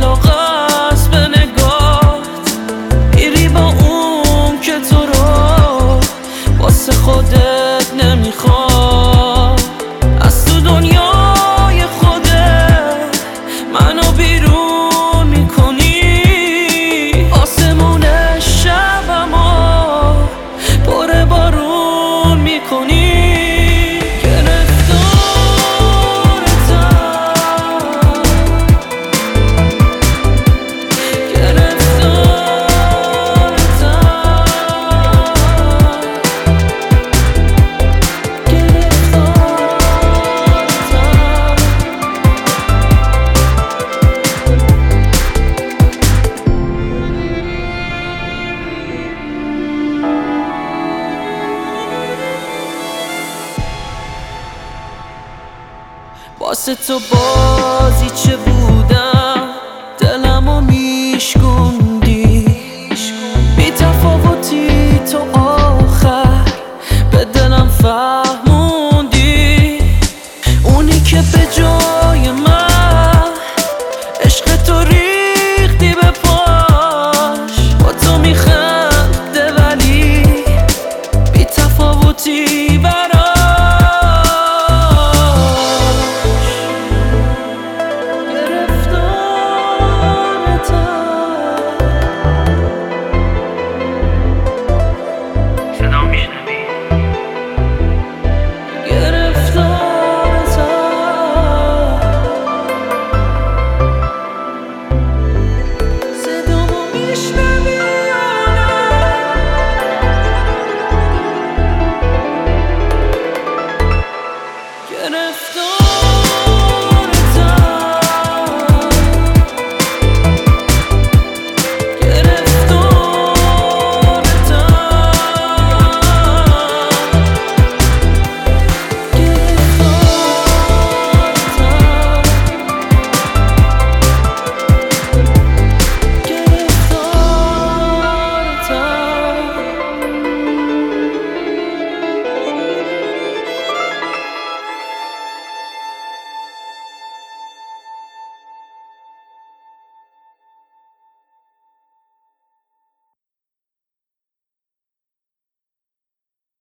علاقه است به نگاهت، میری با اون که تو رو واسه خودت نمیخواد. از تو دنیای خودت منو بیرون میکنی، آسمون شبمو پر بارون میکنی. واسه تو بازی چه بودم، دلمو میشکن